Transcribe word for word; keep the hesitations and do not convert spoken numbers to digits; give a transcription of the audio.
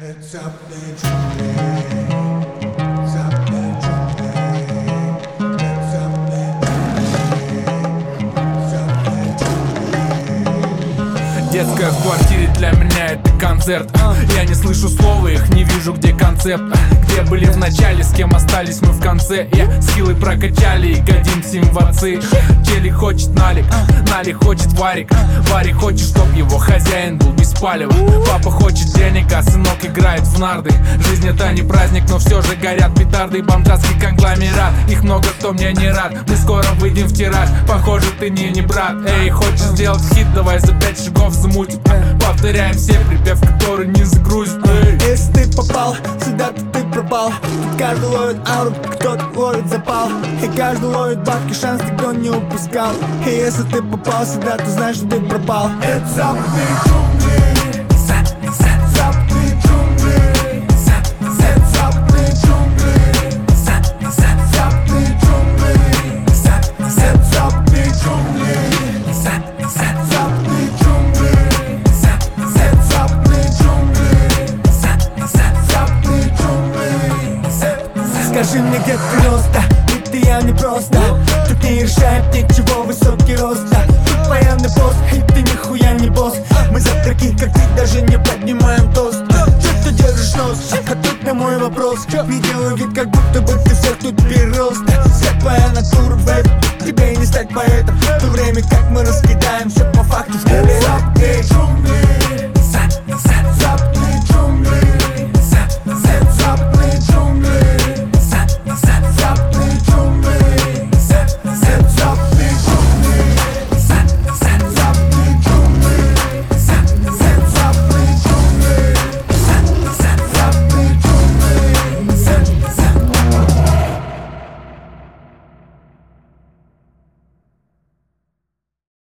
Детская в квартире для меня это концерт. Я не слышу слова их, не вижу где концепт. Где были в начале, с кем остались мы в конце. Я скиллы прокачали и годимся им в отцы. Чели хочет налик, налик хочет варик. Варик хочет, чтоб его хозяин был без палева. Папа хочет денег, а сынок играет в нарды. Жизнь это не праздник, но все же горят петарды и бомжатский конгломерат. Их много, кто мне не рад. Мы скоро выйдем в тираж, похоже ты не, не брат. Эй, хочешь сделать хит, давай за пять шагов замутим. Повторяем все припев, который не загрузит. Эй. Если ты попал сюда, то ты пропал. Тут каждый ловит ауру, кто-то ловит запал. И каждый ловит бабки, шанс никто не упускал. И если ты попал сюда, то знаешь, что ты пропал. Это западные джунгли. Западные джунгли. Это западные джунгли. Западные джунгли. Это западные джунгли. Западные джунгли. Это западные джунгли. Западные джунгли. Скажи мне, где ты рос, да? Ведь ты я не просто. Тут не решает ничего высокий рост. Тут военный пост, и ты нихуя не босс. Мы завтраки, как ты, даже не поднимаем тост. Чё ты держишь нос? А тут на мой вопрос не делаю вид, как будто бы